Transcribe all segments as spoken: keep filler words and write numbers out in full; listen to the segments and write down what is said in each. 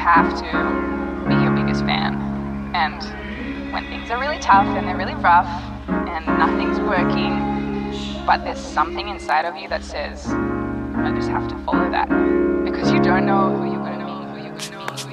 have to be your biggest fan. And when things are really tough and they're really rough and nothing's working, but there's something inside of you that says, I just have to follow that. Because you don't know who you're going to meet, who you're going to meet, who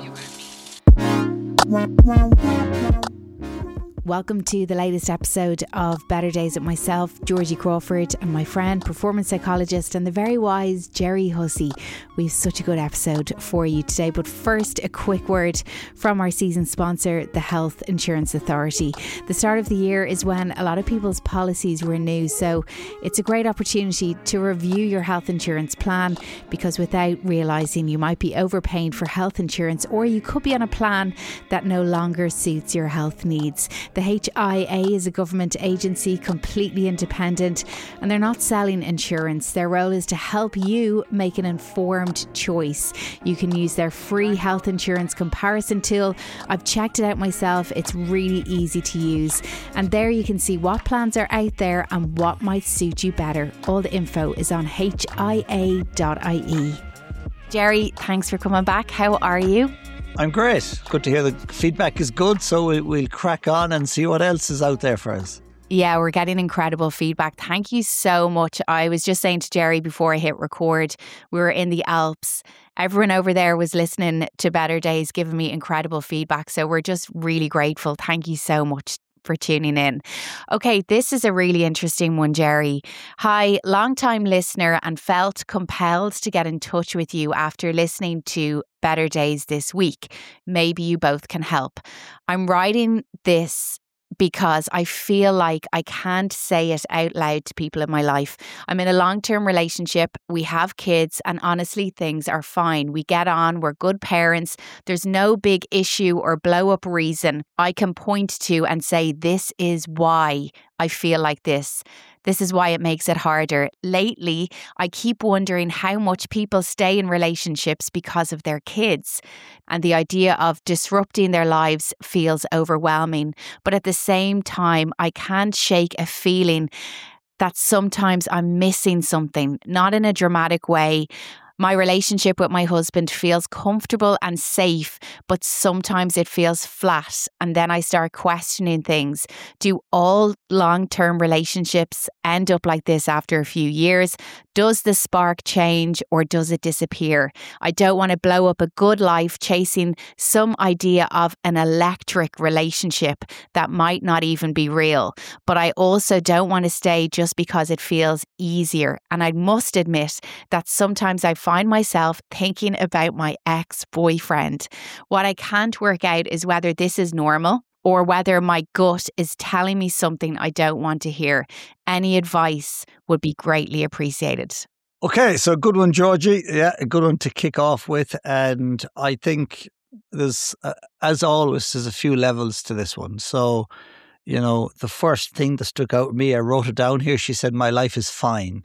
you're going to meet. Welcome to the latest episode of Better Days with myself, Georgie Crawford, and my friend, performance psychologist and the very wise Jerry Hussey. We have such a good episode for you today. But first, a quick word from our season sponsor, the Health Insurance Authority. The start of the year is when a lot of people's policies renew, so it's a great opportunity to review your health insurance plan, because without realising you might be overpaying for health insurance, or you could be on a plan that no longer suits your health needs. The H I A is a government agency, completely independent, and they're not selling insurance. Their role is to help you make an informed choice. You can use their free health insurance comparison tool. I've checked it out myself. It's really easy to use. And there you can see what plans are out there and what might suit you better. All the info is on H I A dot I E. Jerry, thanks for coming back. How are you? I'm great. Good to hear the feedback is good, so we, we'll crack on and see what else is out there for us. Yeah, we're getting incredible feedback. Thank you so much. I was just saying to Jerry before I hit record, we were in the Alps. Everyone over there was listening to Better Days, giving me incredible feedback. So we're just really grateful. Thank you so much for tuning in. Okay, this is a really interesting one, Jerry. Hi, long-time listener, and felt compelled to get in touch with you after listening to Better Days this week. Maybe you both can help. I'm writing this because I feel like I can't say it out loud to people in my life. I'm in a long-term relationship. We have kids, and honestly, things are fine. We get on. We're good parents. There's no big issue or blow-up reason I can point to and say, this is why I feel like this. This is why it makes it harder. Lately, I keep wondering how much people stay in relationships because of their kids. And the idea of disrupting their lives feels overwhelming. But at the same time, I can't shake a feeling that sometimes I'm missing something, not in a dramatic way. My relationship with my husband feels comfortable and safe, but sometimes it feels flat. And then I start questioning things. Do all long-term relationships end up like this after a few years? Does the spark change or does it disappear? I don't want to blow up a good life chasing some idea of an electric relationship that might not even be real. But I also don't want to stay just because it feels easier. And I must admit that sometimes I find myself thinking about my ex-boyfriend. What I can't work out is whether this is normal or whether my gut is telling me something I don't want to hear. Any advice would be greatly appreciated. Okay, so good one, Georgie. Yeah, a good one to kick off with. And I think there's, uh, as always, there's a few levels to this one. So, you know, the first thing that stuck out to me, I wrote it down here. She said, my life is fine.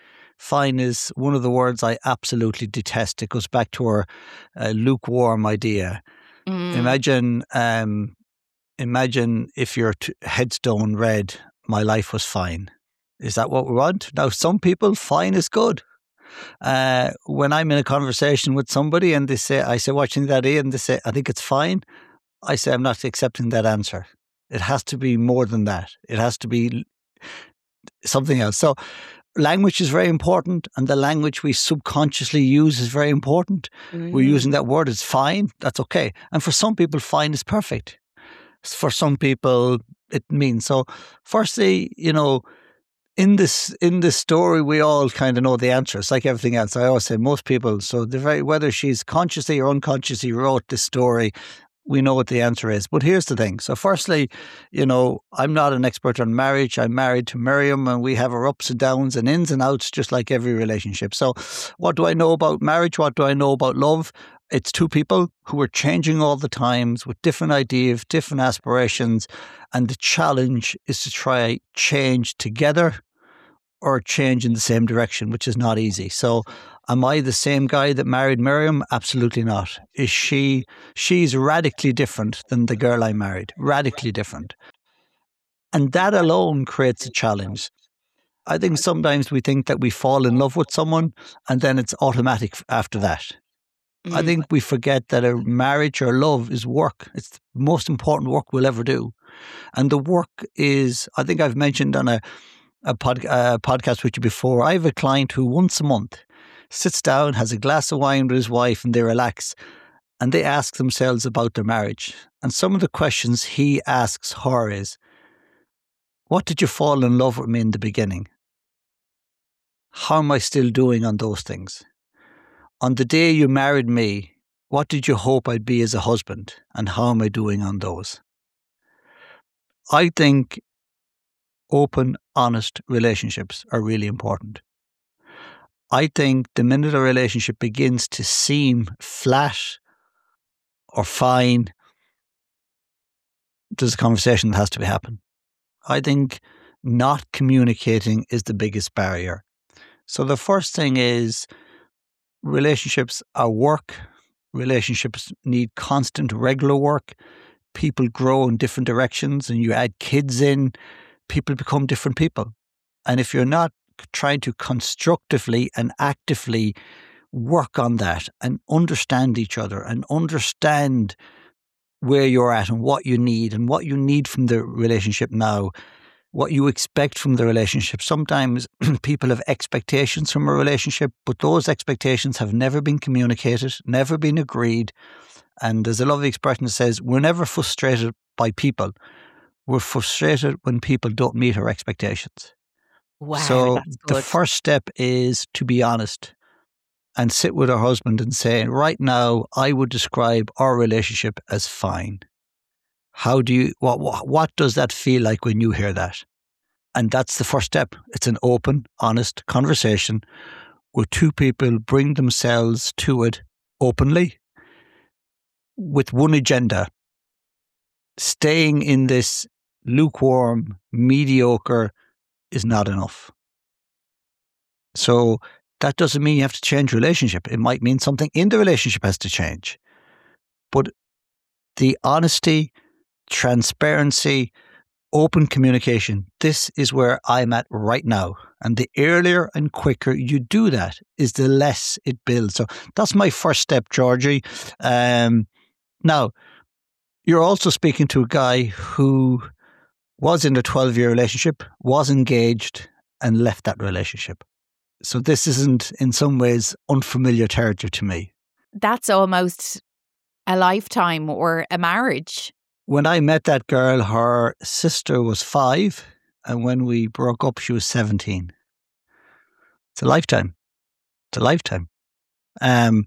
Fine is one of the words I absolutely detest. It goes back to our uh, lukewarm idea. Mm. Imagine, um, imagine if your t- headstone read, "My life was fine." Is that what we want? Now, some people, fine is good. Uh, when I'm in a conversation with somebody and they say, I say, "Watching that," and they say, "I think it's fine," I say, "I'm not accepting that answer. It has to be more than that. It has to be something else." So, language is very important, and the language we subconsciously use is very important. Mm. We're using that word as fine, that's okay. And for some people, fine is perfect. For some people, it means so. Firstly, you know, in this in this story, we all kind of know the answer. It's like everything else. I always say most people, so they're very, whether she's consciously or unconsciously wrote this story, we know what the answer is. But here's the thing. So firstly, you know, I'm not an expert on marriage. I'm married to Miriam, and we have our ups and downs and ins and outs, just like every relationship. So what do I know about marriage? What do I know about love? It's two people who are changing all the times with different ideas, different aspirations. And the challenge is to try change together or change in the same direction, which is not easy. So am I the same guy that married Miriam? Absolutely not. Is she, she's radically different than the girl I married, radically different. And that alone creates a challenge. I think sometimes we think that we fall in love with someone and then it's automatic after that. Mm. I think we forget that a marriage or love is work. It's the most important work we'll ever do. And the work is, I think I've mentioned on a, a, pod, a podcast with you before, I have a client who once a month sits down, has a glass of wine with his wife, and they relax. And they ask themselves about their marriage. And some of the questions he asks her is, what did you fall in love with me in the beginning? How am I still doing on those things? On the day you married me, what did you hope I'd be as a husband? And how am I doing on those? I think open, honest relationships are really important. I think the minute a relationship begins to seem flat or fine, there's a conversation that has to be happening. I think not communicating is the biggest barrier. So the first thing is relationships are work. Relationships need constant, regular work. People grow in different directions, and you add kids in, people become different people. And if you're not trying to constructively and actively work on that and understand each other and understand where you're at and what you need and what you need from the relationship now, what you expect from the relationship. Sometimes people have expectations from a relationship, but those expectations have never been communicated, never been agreed. And there's a lovely expression that says, we're never frustrated by people. We're frustrated when people don't meet our expectations. Wow, so that's good. The first step is to be honest and sit with our husband and say, right now, I would describe our relationship as fine. How do you, what, what, what does that feel like when you hear that? And that's the first step. It's an open, honest conversation where two people bring themselves to it openly with one agenda. Staying in this lukewarm, mediocre is not enough. So that doesn't mean you have to change relationship. It might mean something in the relationship has to change. But the honesty, transparency, open communication, this is where I'm at right now. And the earlier and quicker you do that is the less it builds. So that's my first step, Georgie. Um, now, you're also speaking to a guy who was in a twelve-year relationship, was engaged, and left that relationship. So this isn't in some ways unfamiliar territory to me. That's almost a lifetime or a marriage. When I met that girl, her sister was five, and when we broke up, she was seventeen. It's a lifetime. It's a lifetime. Um.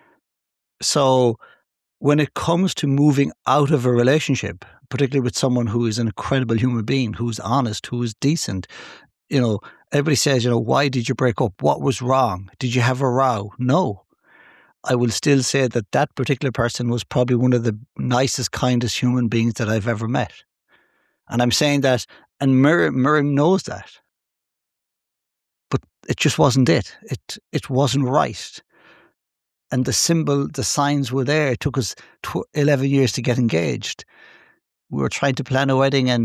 So when it comes to moving out of a relationship, particularly with someone who is an incredible human being, who's honest, who is decent, you know, everybody says, you know, why did you break up? What was wrong? Did you have a row? No. I will still say that that particular person was probably one of the nicest, kindest human beings that I've ever met. And I'm saying that, and Miriam, Miriam knows that. But it just wasn't it. It it wasn't right. And the symbol, the signs were there. It took us tw- eleven years to get engaged. We were trying to plan a wedding and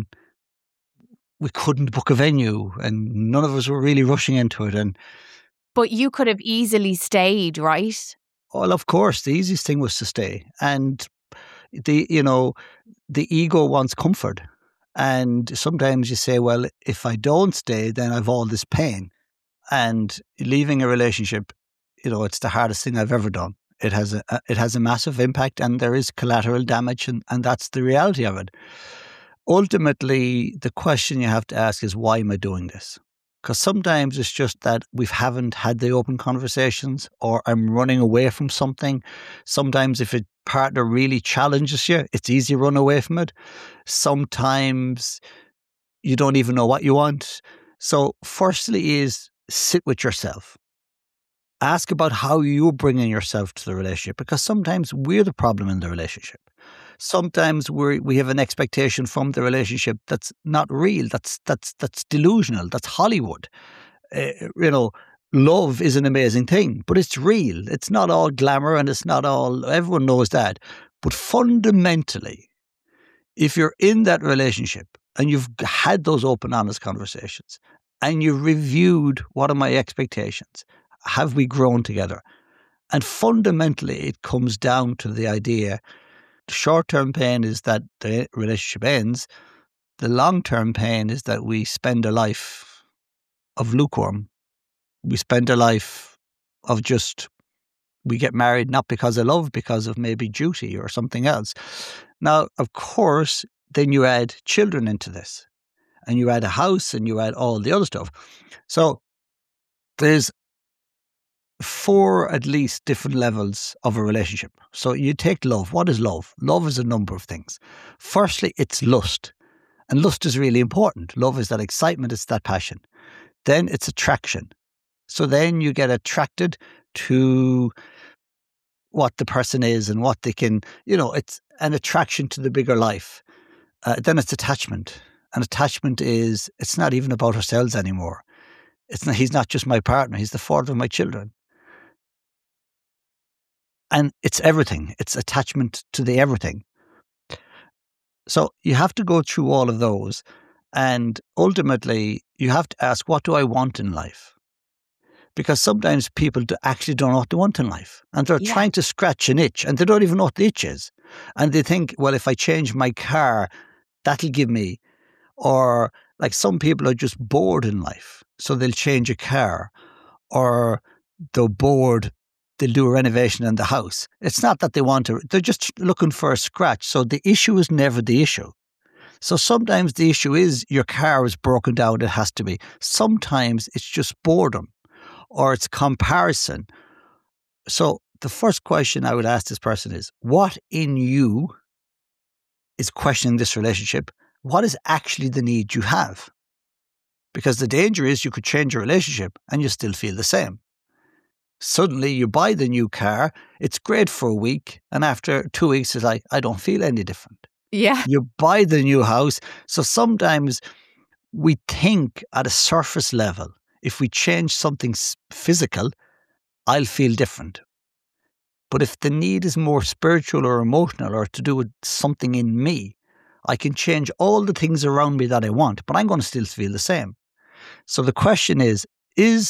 we couldn't book a venue, and none of us were really rushing into it. And But you could have easily stayed, right? Well, of course, the easiest thing was to stay. And the, you know, the ego wants comfort. And sometimes you say, well, if I don't stay, then I've all this pain. And leaving a relationship, you know, it's the hardest thing I've ever done. It has a it has a massive impact, and there is collateral damage, and, and that's the reality of it. Ultimately, the question you have to ask is, why am I doing this? Because sometimes it's just that we haven't had the open conversations, or I'm running away from something. Sometimes if a partner really challenges you, it's easy to run away from it. Sometimes you don't even know what you want. So firstly is sit with yourself. Ask about how you're bringing yourself to the relationship, because sometimes we're the problem in the relationship. Sometimes we we have an expectation from the relationship that's not real. That's that's that's delusional. That's Hollywood. Uh, you know, love is an amazing thing, but it's real. It's not all glamour, and it's not all. Everyone knows that. But fundamentally, if you're in that relationship and you've had those open, honest conversations, and you've reviewed what are my expectations, have we grown together? And fundamentally, it comes down to the idea the short-term pain is that the relationship ends. The long-term pain is that we spend a life of lukewarm. We spend a life of just, we get married not because of love, because of maybe duty or something else. Now, of course, then you add children into this, and you add a house, and you add all the other stuff. So there's four at least different levels of a relationship. So you take love. What is love? Love is a number of things. Firstly, it's lust. And lust is really important. Love is that excitement, it's that passion. Then it's attraction. So then you get attracted to what the person is and what they can, you know, it's an attraction to the bigger life. Uh, then it's attachment. And attachment is, it's not even about ourselves anymore. It's not, he's not just my partner, he's the father of my children. And it's everything. It's attachment to the everything. So you have to go through all of those. And ultimately, you have to ask, what do I want in life? Because sometimes people do actually don't know what they want in life. And they're Yeah. trying to scratch an itch, and they don't even know what the itch is. And they think, well, if I change my car, that'll give me. Or like some people are just bored in life. So they'll change a car. Or they're bored, they'll do a renovation in the house. It's not that they want to, they're just looking for a scratch. So the issue is never the issue. So sometimes the issue is your car is broken down, it has to be. Sometimes it's just boredom or it's comparison. So the first question I would ask this person is, what in you is questioning this relationship? What is actually the need you have? Because the danger is you could change your relationship and you still feel the same. Suddenly you buy the new car, it's great for a week, and after two weeks it's like, I don't feel any different. Yeah. You buy the new house. So sometimes we think at a surface level, if we change something physical, I'll feel different. But if the need is more spiritual or emotional or to do with something in me, I can change all the things around me that I want, but I'm going to still feel the same. So the question is, is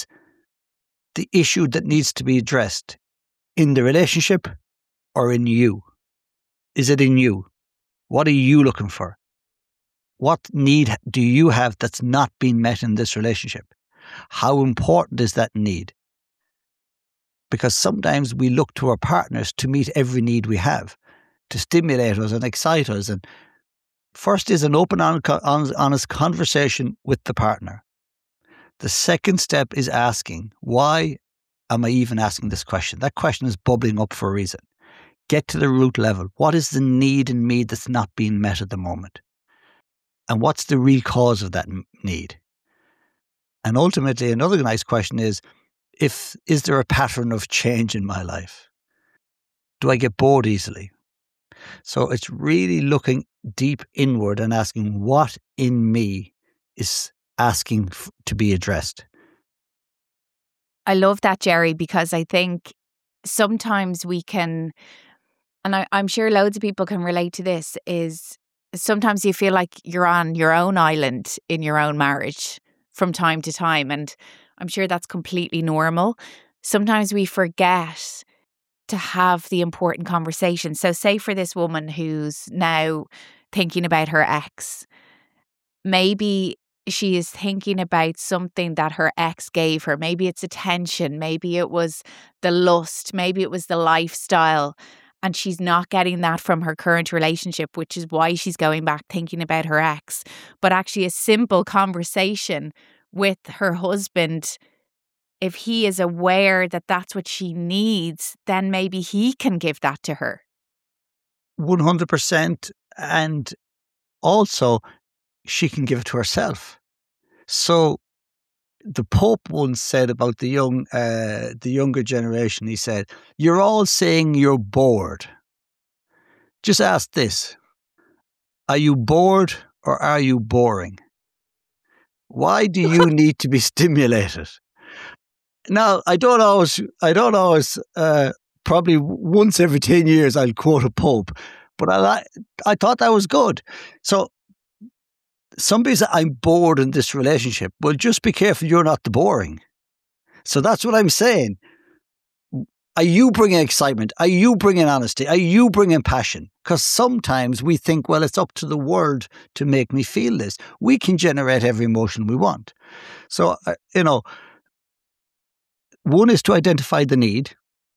the issue that needs to be addressed in the relationship or in you? Is it in you? What are you looking for? What need do you have that's not being met in this relationship? How important is that need? Because sometimes we look to our partners to meet every need we have, to stimulate us and excite us. And first is an open, honest conversation with the partner. The second step is asking, why am I even asking this question? That question is bubbling up for a reason. Get to the root level. What is the need in me that's not being met at the moment? And what's the real cause of that need? And ultimately, another nice question is, if is there a pattern of change in my life? Do I get bored easily? So it's really looking deep inward and asking what in me is asking f- to be addressed. I love that, Jerry, because I think sometimes we can, and I, I'm sure loads of people can relate to this, is sometimes you feel like you're on your own island in your own marriage from time to time. And I'm sure that's completely normal. Sometimes we forget to have the important conversation. So say for this woman who's now thinking about her ex, maybe she is thinking about something that her ex gave her. Maybe it's attention. Maybe it was the lust. Maybe it was the lifestyle. And she's not getting that from her current relationship, which is why she's going back thinking about her ex. But actually a simple conversation with her husband, if he is aware that that's what she needs, then maybe he can give that to her. one hundred percent. And also, she can give it to herself. So the Pope once said about the young, uh, the younger generation, he said, you're all saying you're bored. Just ask this. Are you bored or are you boring? Why do you need to be stimulated? Now, I don't always, I don't always, uh, probably once every ten years I'll quote a Pope, but I, I thought that was good. So somebody said, I'm bored in this relationship. Well, just be careful you're not the boring. So that's what I'm saying. Are you bringing excitement? Are you bringing honesty? Are you bringing passion? Because sometimes we think, well, it's up to the world to make me feel this. We can generate every emotion we want. So, uh, you know, one is to identify the need.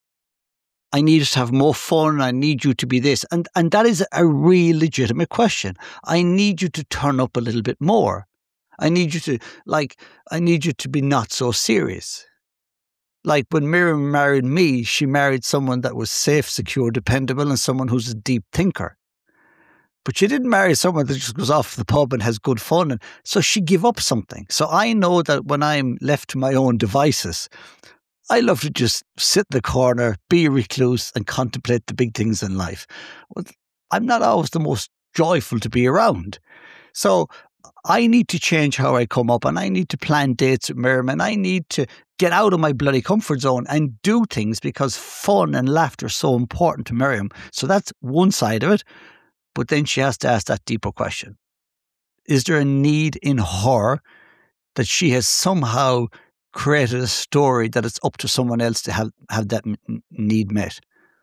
I need us to have more fun. I need you to be this. And, and that is a real legitimate question. I need you to turn up a little bit more. I need you to, like, I need you to be not so serious. Like when Miriam married me, she married someone that was safe, secure, dependable, and someone who's a deep thinker. But she didn't marry someone that just goes off to the pub and has good fun. And so she gave up something. So I know that when I'm left to my own devices, I love to just sit in the corner, be a recluse, and contemplate the big things in life. Well, I'm not always the most joyful to be around. So I need to change how I come up, and I need to plan dates with Miriam, and I need to get out of my bloody comfort zone and do things because fun and laughter are so important to Miriam. So that's one side of it. But then she has to ask that deeper question. Is there a need in her that she has somehow created a story that it's up to someone else to have, have that m- need met?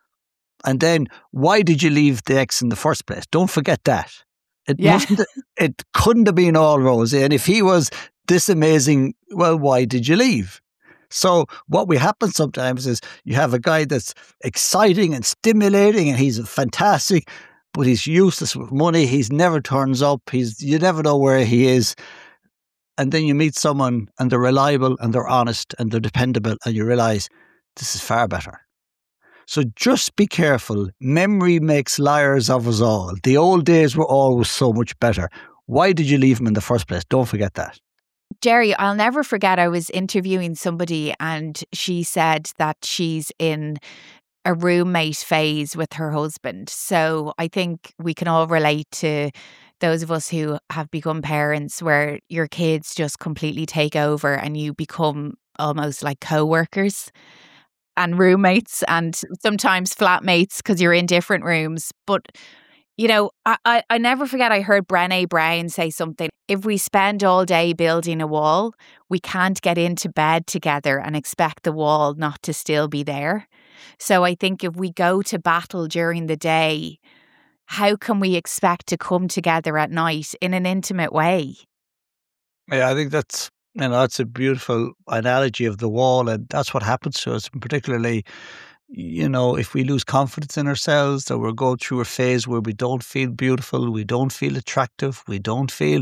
And then, why did you leave the ex in the first place? Don't forget that. It Yeah. mustn't. It couldn't have been all rosy. And if he was this amazing, well, why did you leave? So what will happen sometimes is you have a guy that's exciting and stimulating, and he's fantastic, but he's useless with money. He's never turns up. He's you never know where he is. And then you meet someone, and they're reliable, and they're honest, and they're dependable, and you realize this is far better. So just be careful. Memory makes liars of us all. The old days were always so much better. Why did you leave him in the first place? Don't forget that. Jerry, I'll never forget, I was interviewing somebody and she said that she's in a roommate phase with her husband. So I think we can all relate to those of us who have become parents where your kids just completely take over and you become almost like co-workers and roommates and sometimes flatmates because you're in different rooms. But, you know, I, I, I never forget I heard Brené Brown say something. If we spend all day building a wall, we can't get into bed together and expect the wall not to still be there. So I think if we go to battle during the day, how can we expect to come together at night in an intimate way? Yeah, I think that's, you know, that's a beautiful analogy of the wall, and that's what happens to us, and particularly, you know, if we lose confidence in ourselves, or we're going through a phase where we don't feel beautiful, we don't feel attractive, we don't feel.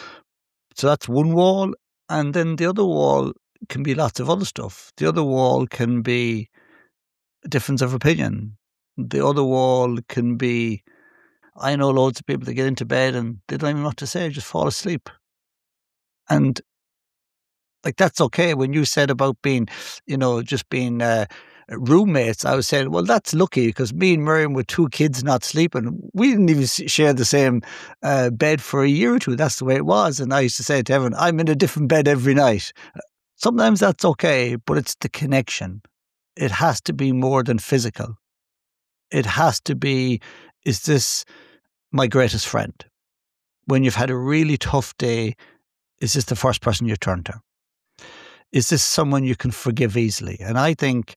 So that's one wall. And then the other wall can be lots of other stuff. The other wall can be a difference of opinion. The other wall can be, I know loads of people that get into bed and they don't even know what to say, just fall asleep. And like, that's okay. When you said about being, you know, just being uh, roommates, I was saying, well, that's lucky because me and Miriam with two kids not sleeping, we didn't even share the same uh, bed for a year or two. That's the way it was. And I used to say to everyone, I'm in a different bed every night. Sometimes that's okay, but it's the connection. It has to be more than physical. It has to be, is this my greatest friend? When you've had a really tough day, is this the first person you turn to? Is this someone you can forgive easily? And I think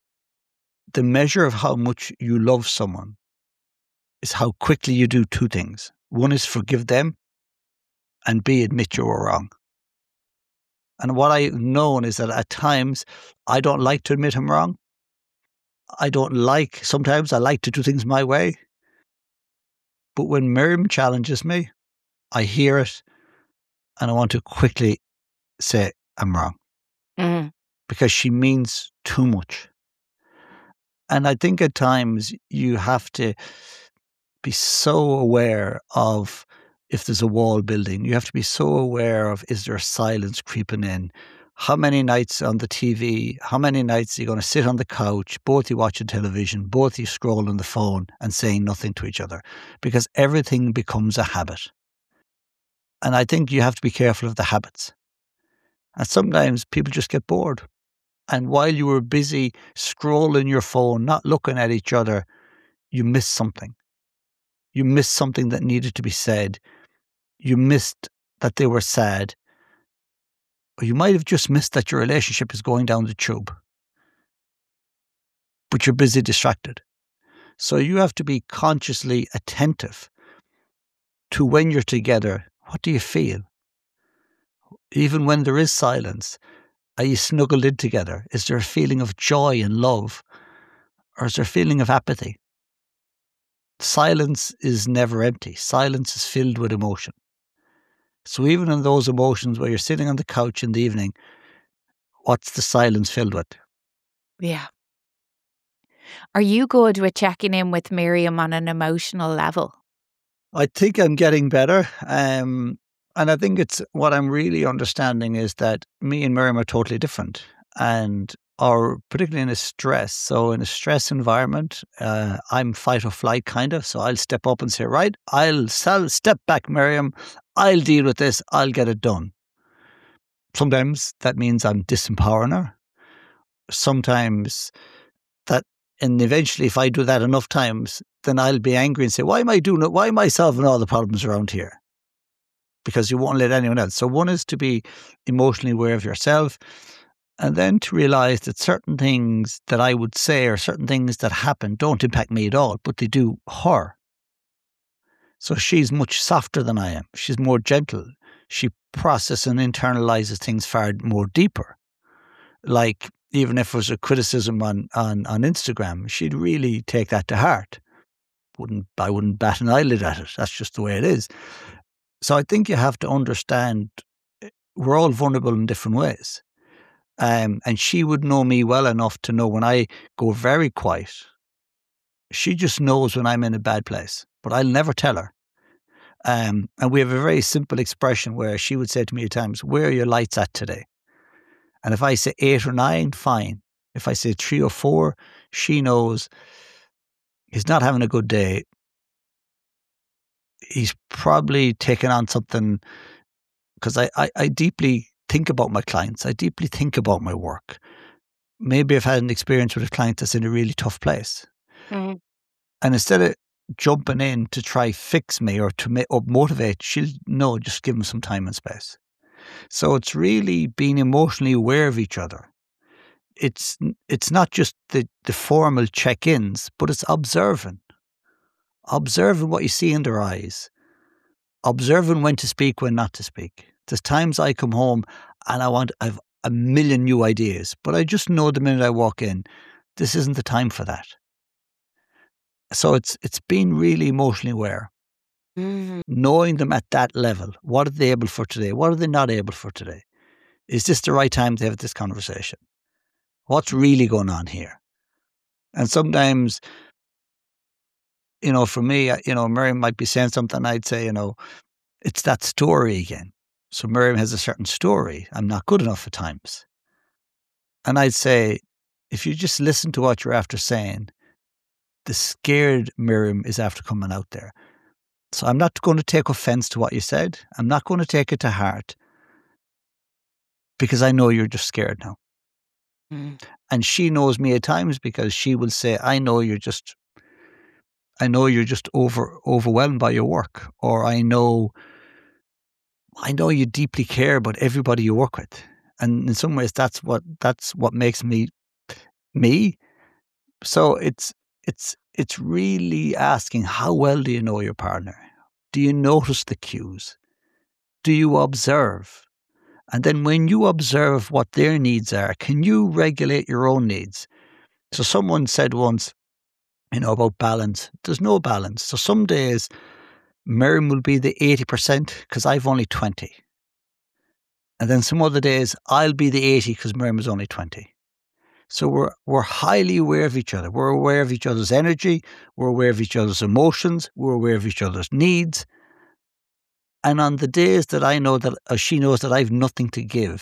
the measure of how much you love someone is how quickly you do two things. One is forgive them, and B, admit you were wrong. And what I've known is that at times I don't like to admit I'm wrong. I don't like, sometimes I like to do things my way. But when Miriam challenges me, I hear it and I want to quickly say I'm wrong. Mm. Because she means too much. And I think at times you have to be so aware of if there's a wall building. You have to be so aware of, is there silence creeping in? How many nights on the T V, how many nights are you going to sit on the couch, both you watching television, both you scroll on the phone and saying nothing to each other? Because everything becomes a habit. And I think you have to be careful of the habits. And sometimes people just get bored. And while you were busy scrolling your phone, not looking at each other, you missed something. You missed something that needed to be said. You missed that they were sad. Or you might have just missed that your relationship is going down the tube. but you're busy distracted. So you have to be consciously attentive to when you're together. What do you feel? Even when there is silence, are you snuggled in together? Is there a feeling of joy and love? Or is there a feeling of apathy? Silence is never empty. Silence is filled with emotion. So even in those emotions where you're sitting on the couch in the evening, what's the silence filled with? Yeah. Are you good with checking in with Miriam on an emotional level? I think I'm getting better. Um, and I think it's what I'm really understanding is that me and Miriam are totally different. And or particularly in a stress. So in a stress environment, uh, I'm fight or flight kind of. So I'll step up and say, right, I'll step back, Miriam. I'll deal with this. I'll get it done. Sometimes that means I'm disempowering her. Sometimes that, and eventually if I do that enough times, then I'll be angry and say, why am I doing it? Why am I solving all the problems around here? Because you won't let anyone else. So one is to be emotionally aware of yourself, and then to realize that certain things that I would say or certain things that happen don't impact me at all, but they do her. So she's much softer than I am. She's more gentle. She processes and internalizes things far more deeper. Like even if it was a criticism on, on, on Instagram, she'd really take that to heart. Wouldn't I wouldn't bat an eyelid at it. That's just the way it is. So I think you have to understand we're all vulnerable in different ways. Um, and she would know me well enough to know when I go very quiet. She just knows when I'm in a bad place, but I'll never tell her. Um, and we have a very simple expression where she would say to me at times, where are your lights at today? And if I say eight or nine, fine. If I say three or four, she knows he's not having a good day. He's probably taken on something, because I, I, I deeply think about my clients. I deeply think about my work. Maybe I've had an experience with a client that's in a really tough place. Mm-hmm. And instead of jumping in to try fix me or to or motivate, she'll no, just give them some time and space. So it's really being emotionally aware of each other. It's it's not just the, the formal check-ins, but it's observing. Observing what you see in their eyes. Observing when to speak, when not to speak. There's times I come home and I want, I've a million new ideas, but I just know the minute I walk in, this isn't the time for that. So it's it's being really emotionally aware. Mm-hmm. Knowing them at that level. What are they able for today? What are they not able for today? Is this the right time to have this conversation? What's really going on here? And sometimes, you know, for me, you know, Miriam might be saying something, I'd say, you know, it's that story again. So Miriam has a certain story. I'm not good enough at times. And I'd say, if you just listen to what you're after saying, the scared Miriam is after coming out there. So I'm not going to take offense to what you said. I'm not going to take it to heart, because I know you're just scared now. Mm. And she knows me at times because she will say, I know you're just, I know you're just over overwhelmed by your work, or I know, I know you deeply care about everybody you work with. And in some ways, that's what that's what makes me me. So it's it's it's really asking, how well do you know your partner? Do you notice the cues? Do you observe? And then when you observe what their needs are, can you regulate your own needs? So someone said once, you know, about balance. There's no balance. So some days Miriam will be the eighty percent because I've only twenty. And then some other days I'll be the eighty because Miriam is only twenty. So we're we're highly aware of each other. We're aware of each other's energy. We're aware of each other's emotions. We're aware of each other's needs. And on the days that I know that, or she knows that I have nothing to give,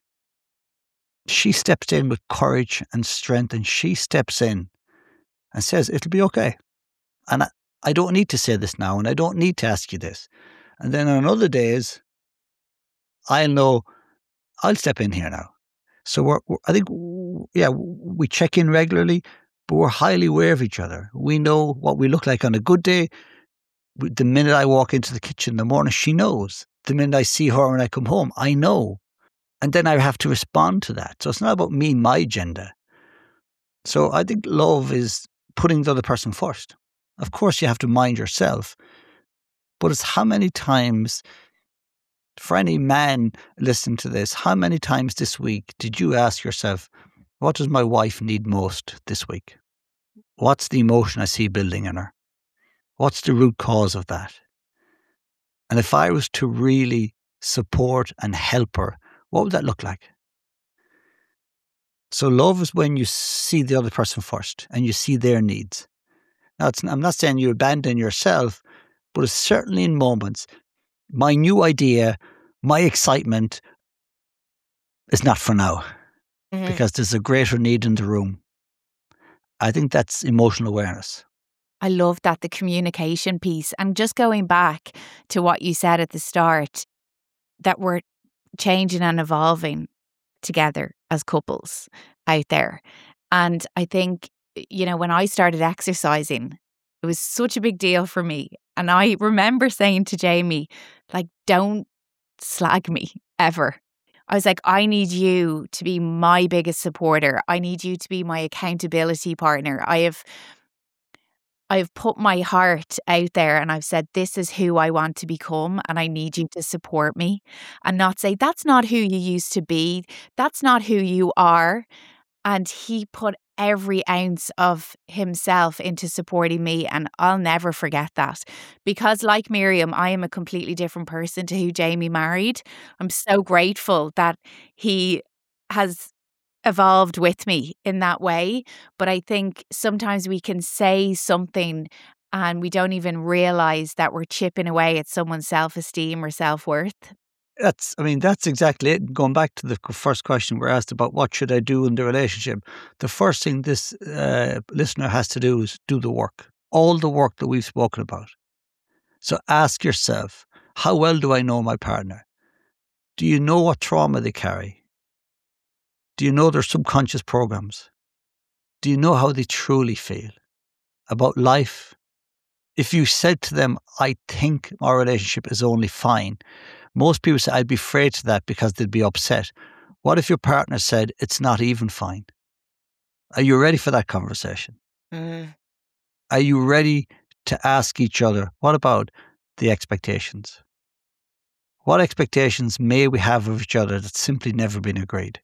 she steps in with courage and strength, and she steps in and says, it'll be okay. And I, I don't need to say this now, and I don't need to ask you this. And then on other days, I'll know I'll step in here now. So we're, we're, I think, yeah, we check in regularly, but we're highly aware of each other. We know what we look like on a good day. The minute I walk into the kitchen in the morning, she knows. The minute I see her when I come home, I know. And then I have to respond to that. So it's not about me, my agenda. So I think love is putting the other person first. Of course, you have to mind yourself, but it's how many times, for any man listening to this, how many times this week did you ask yourself, what does my wife need most this week? What's the emotion I see building in her? What's the root cause of that? And if I was to really support and help her, what would that look like? So love is when you see the other person first and you see their needs. Now, it's, I'm not saying you abandon yourself, but it's certainly in moments, my new idea, my excitement is not for now mm-hmm. because there's a greater need in the room. I think that's emotional awareness. I love that, the communication piece. And just going back to what you said at the start, that we're changing and evolving together as couples out there. And I think, you know, when I started exercising, it was such a big deal for me. And I remember saying to Jamie, like, don't slag me ever. I was like, I need you to be my biggest supporter. I need you to be my accountability partner. I have I've put my heart out there and I've said, this is who I want to become and I need you to support me, and not say, that's not who you used to be. That's not who you are. And he put every ounce of himself into supporting me, and I'll never forget that. Because like Miriam, I am a completely different person to who Jamie married. I'm so grateful that he has evolved with me in that way. But I think sometimes we can say something and we don't even realize that we're chipping away at someone's self-esteem or self-worth. That's, I mean, that's exactly it. Going back to the first question we're asked about what should I do in the relationship, the first thing this uh, listener has to do is do the work. All the work that we've spoken about. So ask yourself, how well do I know my partner? Do you know what trauma they carry? Do you know their subconscious programs? Do you know how they truly feel about life? If you said to them, I think our relationship is only fine, most people say, I'd be afraid to that because they'd be upset. What if your partner said, it's not even fine? Are you ready for that conversation? Mm. Are you ready to ask each other, what about the expectations? What expectations may we have of each other that's simply never been agreed?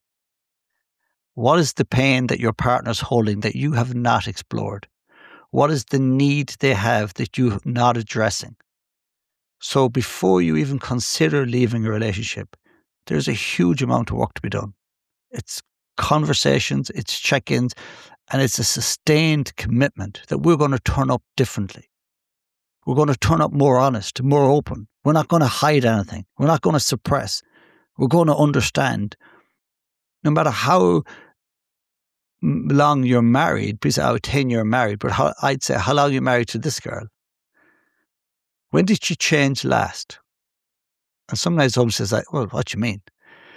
What is the pain that your partner's holding that you have not explored? What is the need they have that you're not addressing? So before you even consider leaving a relationship, there's a huge amount of work to be done. It's conversations, it's check-ins, and it's a sustained commitment that we're going to turn up differently. We're going to turn up more honest, more open. We're not going to hide anything. We're not going to suppress. We're going to understand. No matter how long you're married, please, I would ten year married, but how, I'd say, how long are you married to this girl? When did she change last? And sometimes someone says, like, well, what do you mean?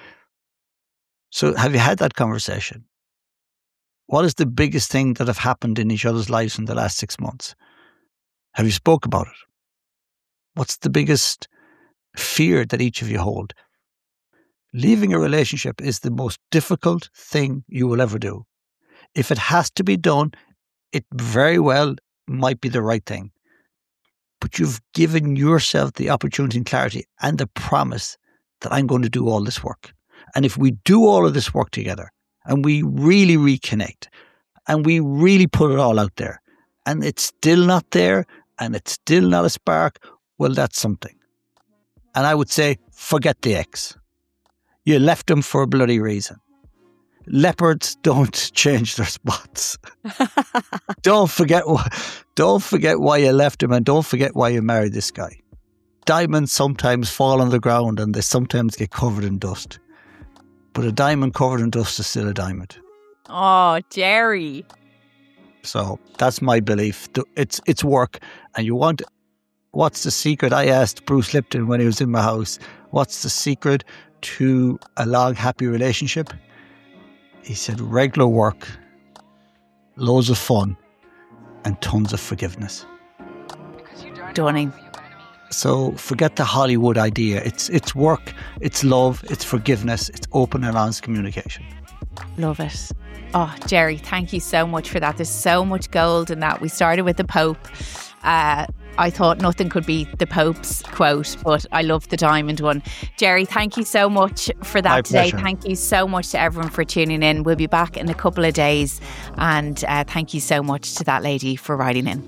So have you had that conversation? What is the biggest thing that have happened in each other's lives in the last six months? Have you spoke about it? What's the biggest fear that each of you hold? Leaving a relationship is the most difficult thing you will ever do. If it has to be done, it very well might be the right thing. But you've given yourself the opportunity and clarity and the promise that I'm going to do all this work. And if we do all of this work together and we really reconnect and we really put it all out there and it's still not there and it's still not a spark, well, that's something. And I would say, forget the ex. You left them for a bloody reason. Leopards don't change their spots. don't forget why, don't forget why you left him, and don't forget why you married this guy. Diamonds sometimes fall on the ground and they sometimes get covered in dust. But a diamond covered in dust is still a diamond. Oh, Jerry. So that's my belief. It's it's work, and you want. What's the secret? I asked Bruce Lipton when he was in my house, what's the secret to a long, happy relationship? He said, regular work, loads of fun, and tons of forgiveness. Stunning. So forget the Hollywood idea. It's it's work, it's love, it's forgiveness, it's open and honest communication. Love it. Oh, Jerry, thank you so much for that. There's so much gold in that. We started with the Pope. Uh, I thought nothing could beat the Pope's quote, but I love the diamond one. Jerry, thank you so much for that My today. pleasure. Thank you so much to everyone for tuning in. We'll be back in a couple of days. And uh, thank you so much to that lady for writing in.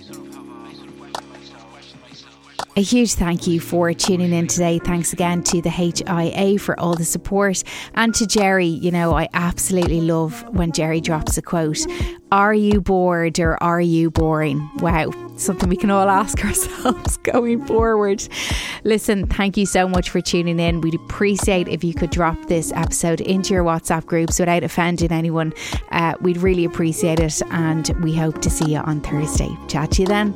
A huge thank you for tuning in today. Thanks again to the H I A for all the support, and to Jerry. You know, I absolutely love when Jerry drops a quote. Are you bored or are you boring? Wow, something we can all ask ourselves going forward. Listen, thank you so much for tuning in. We'd appreciate if you could drop this episode into your WhatsApp groups without offending anyone. Uh, we'd really appreciate it, and we hope to see you on Thursday. Chat to you then.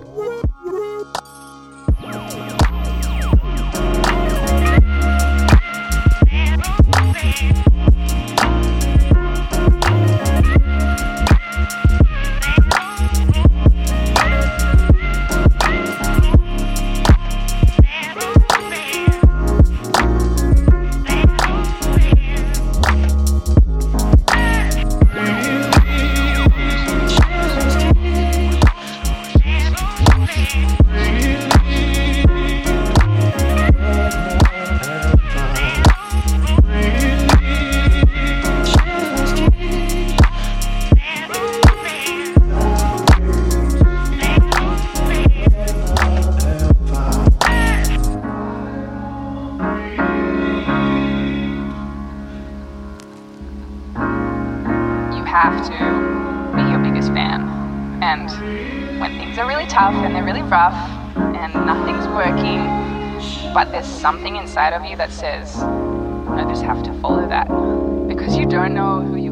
have to be your biggest fan. And when things are really tough and they're really rough and nothing's working, but there's something inside of you that says, I just have to follow that, because you don't know who